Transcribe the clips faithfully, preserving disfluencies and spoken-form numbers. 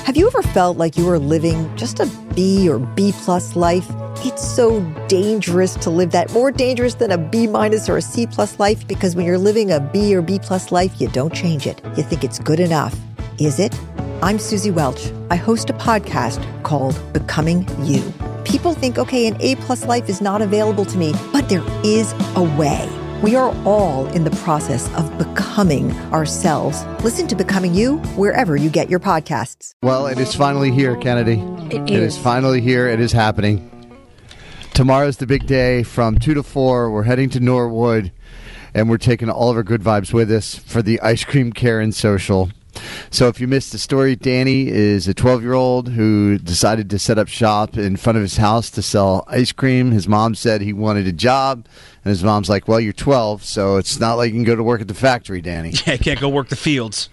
Have you ever felt like you were living just a B or B plus life? It's so dangerous to live that, more dangerous than a B minus or a C plus life, because when you're living a B or B plus life, you don't change it. You think it's good enough. Is it? I'm Susie Welch. I host a podcast called Becoming You. People think, okay, an A plus life is not available to me, but there is a way. We are all in the process of becoming ourselves. Listen to Becoming You wherever you get your podcasts. Well, it is finally here, Kennedy. It It is. is finally here. It is happening. Tomorrow's the big day from two to four. We're heading to Norwood, and we're taking all of our good vibes with us for the Ice Cream Karen Social. So if you missed the story, Danny is a twelve-year-old who decided to set up shop in front of his house to sell ice cream. His mom said he wanted a job, and his mom's like, well, you're twelve, so it's not like you can go to work at the factory, Danny. Yeah, I can't go work the fields.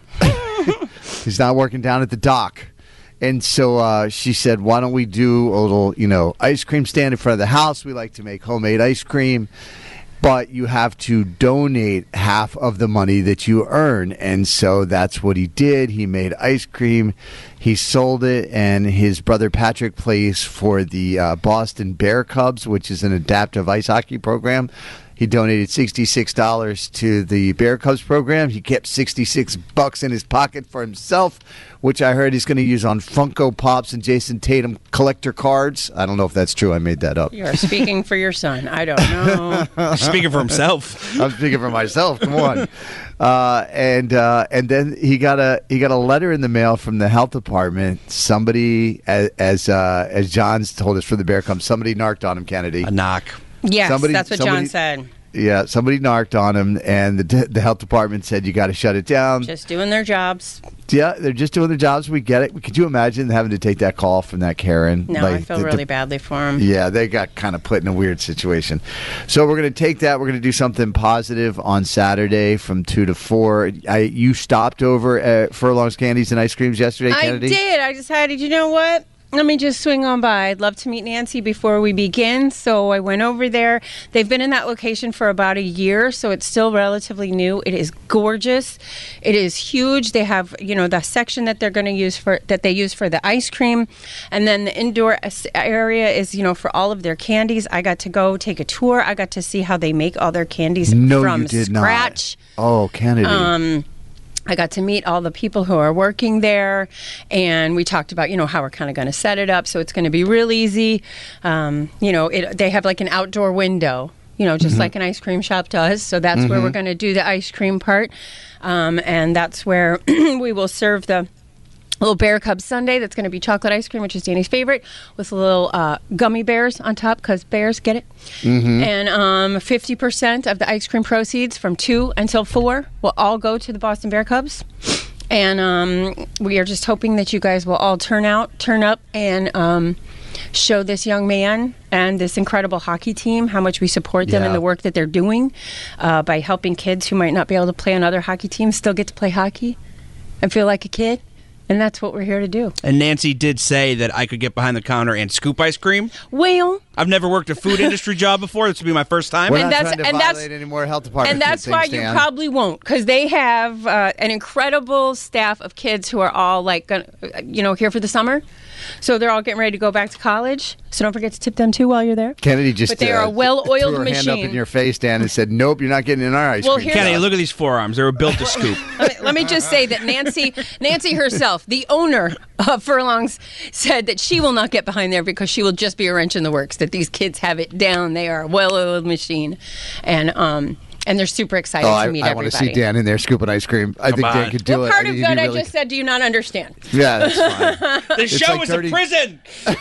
He's not working down at the dock. And so uh, she said, why don't we do a little, you know, ice cream stand in front of the house? We like to make homemade ice cream. But you have to donate half of the money that you earn. And so that's what he did. He made ice cream. He sold it. And his brother Patrick plays for the uh, Boston Bear Cubs, which is an adaptive ice hockey program. He donated sixty-six dollars to the Bear Cubs program. He kept sixty-six bucks in his pocket for himself, which I heard he's going to use on Funko Pops and Jason Tatum collector cards. I don't know if that's true. I made that up. You are speaking for your son. I don't know. Speaking for himself. I'm speaking for myself. Come on. Uh, and uh, and then he got a he got a letter in the mail from the health department. Somebody, as as, uh, as John's told us for the Bear Cubs, somebody narked on him, Kennedy. A knock. Yes, Somebody- that's what somebody- John said. Yeah, somebody narked on him, and the the health department said you got to shut it down. Just doing their jobs. Yeah, they're just doing their jobs. We get it. Could you imagine having to take that call from that Karen? No, Like, I feel the- really the- badly for him. Yeah, they got kind of put in a weird situation. So we're going to take that. We're going to do something positive on Saturday from two to four. I, you stopped over at Furlong's Candies and Ice Creams yesterday, I Kennedy? did. I decided, you know what? Let me just swing on by. I'd love to meet Nancy before we begin. So I went over there. They've been in that location for about a year, so it's still relatively new. It is gorgeous. It is huge. They have, you know, the section that they're going to use for that they use for the ice cream, and then the indoor as- area is, you know, for all of their candies. I got to go take a tour. I got to see how they make all their candies No, from you did scratch. not. Oh, Kennedy. Um, I got to meet all the people who are working there, and we talked about, you know, how we're kind of going to set it up. So it's going to be real easy. Um, you know, it, they have like an outdoor window, you know, just Mm-hmm. like an ice cream shop does. So that's where we're going to do the ice cream part. Um, and that's where we will serve the little Bear Cub sundae that's going to be chocolate ice cream, which is Danny's favorite, with little uh, gummy bears on top because bears get it. Mm-hmm. And um, fifty percent of the ice cream proceeds from two until four will all go to the Boston Bear Cubs. And um, we are just hoping that you guys will all turn out, turn up, and um, show this young man and this incredible hockey team how much we support them Yeah. in the work that they're doing uh, by helping kids who might not be able to play on other hockey teams still get to play hockey and feel like a kid. And that's what we're here to do. And Nancy did say that I could get behind the counter and scoop ice cream. Well, I've never worked a food industry job before. This will be my first time. We're and not that's- trying to and that's- violate any more health department and that's things, why you Dan. probably won't, because they have uh, an incredible staff of kids who are all like, gonna, uh, you know, here for the summer. So they're all getting ready to go back to college. So don't forget to tip them too while you're there. Kennedy just But they are uh, a well-oiled threw her hand up machine. in your face, Dan, and said, nope, you're not getting in our ice Well, cream. here's- Kenny, look at these forearms. They were built to scoop. Let me, let me just say that Nancy, Nancy herself, the owner of Furlong's, said that she will not get behind there because she will just be a wrench in the works. That these kids have it down. They are a well-oiled machine, and um, and they're super excited Oh, to I, meet I want everybody. to see Dan in there scooping ice cream. I think on. Dan could do What it. part I of think that he'd be I really- just said do you not understand? Yeah, that's fine. The It's show like is thirty a prison.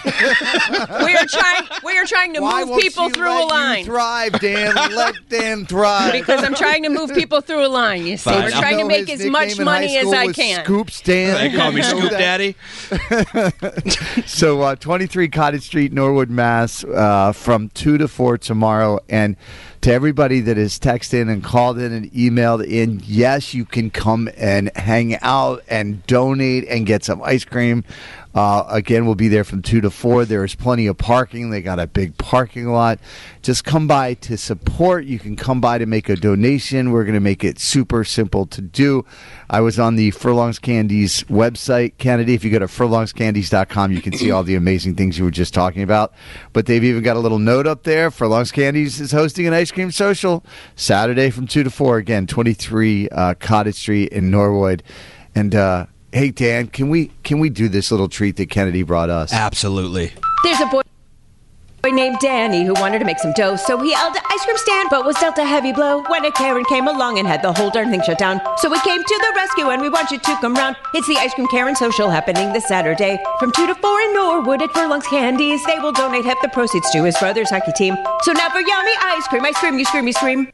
We are trying. We are trying to Why move won't people you through let a line. You thrive, Dan. Let Dan thrive. Because I'm trying to move people through a line. You see, Fine. we're I'll trying to know make his as much nickname in high money as school I was can. Scoops, Dan. They call me You know Scoop that? Daddy. So uh, twenty-three Cottage Street, Norwood, Mass, uh, from two to four tomorrow. And to everybody that has texted and called in and emailed in, yes, you can come and hang out and donate and get some ice cream. Uh, again, we'll be there from two to four. There is plenty of parking. They got a big parking lot. Just come by to support. You can come by to make a donation. We're going to make it super simple to do. I was on the Furlongs Candies website, Kennedy. If you go to furlongs candies dot com, you can see all the amazing things you were just talking about. But they've even got a little note up there. Furlongs Candies is hosting an ice cream social Saturday from two to four. Again, twenty-three uh, Cottage Street in Norwood. And, uh, hey, Dan, can we can we do this little treat that Kennedy brought us? Absolutely. There's a boy named Danny who wanted to make some dough, so he held an ice cream stand, but was dealt a heavy blow when a Karen came along and had the whole darn thing shut down. So we came to the rescue and we want you to come round. It's the Ice Cream Karen Social happening this Saturday from two to four in Norwood at Furlongs Candies. They will donate half the proceeds to his brother's hockey team. So now for yummy ice cream, I scream, you scream, you scream.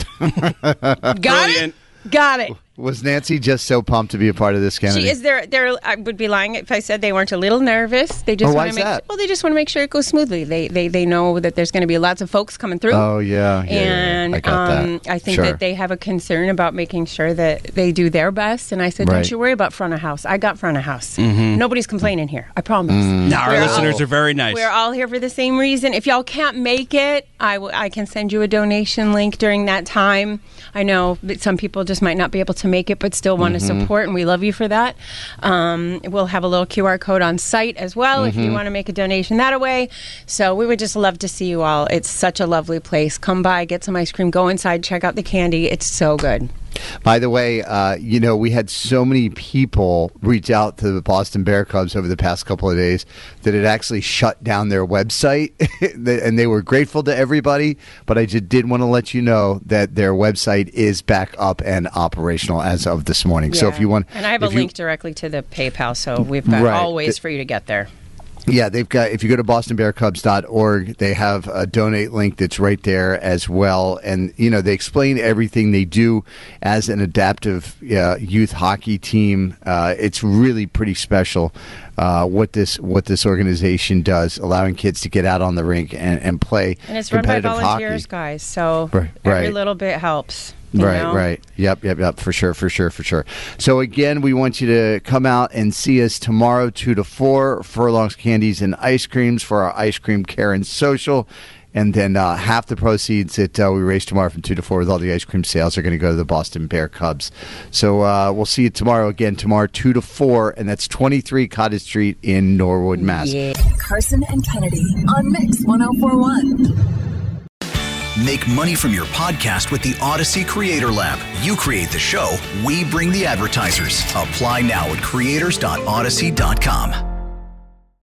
Got Brilliant. it? Got it. Was Nancy just so pumped to be a part of this, Kennedy? She is there. There, I would be lying if I said they weren't a little nervous. They just Oh, why want is to make. that? Well, they just want to make sure it goes smoothly. They, they, they know that there's going to be lots of folks coming through. Oh, yeah. yeah, yeah, yeah. and I got um, that. I think Sure. that they have a concern about making sure that they do their best. And I said, Right. don't you worry about front of house. I got front of house. Nobody's complaining here. I promise. Now, our We're listeners all- are very nice. We're all here for the same reason. If y'all can't make it, I, w- I can send you a donation link during that time. I know that some people just might not be able to make it, but still want to support, and we love you for that. Um, we'll have a little Q R code on site as well if you want to make a donation that way. So we would just love to see you all. It's such a lovely place. Come by, get some ice cream, go inside, check out the candy. It's so good. By the way, uh, you know, we had so many people reach out to the Boston Bear Cubs over the past couple of days that it actually shut down their website, and they were grateful to everybody. But I just did want to let you know that their website is back up and operational as of this morning. So Yeah. if you want, and I have a if you- link directly to the PayPal, so we've got Right. all ways The- for you to get there. Yeah, they've got, if you go to boston bear cubs dot org, they have a donate link that's right there as well. And, you know, they explain everything they do as an adaptive uh, youth hockey team. Uh, it's really pretty special uh, what this what this organization does, allowing kids to get out on the rink and, and play And it's run by competitive volunteers, hockey. guys, so Right, every right. little bit helps. you Right, know? right. Yep, yep, yep. For sure, for sure, for sure. So again, we want you to come out and see us tomorrow, two to four, Furlongs Candies and Ice Creams for our Ice Cream Karen Social. And then uh, half the proceeds that uh, we raise tomorrow from two to four with all the ice cream sales are going to go to the Boston Bear Cubs. So uh, we'll see you tomorrow again, tomorrow two to four, and that's twenty-three Cottage Street in Norwood, Mass. Yeah. Carson and Kennedy on Mix one oh four point one. Make money from your podcast with the Odyssey Creator Lab. You create the show, we bring the advertisers. Apply now at creators dot odyssey dot com.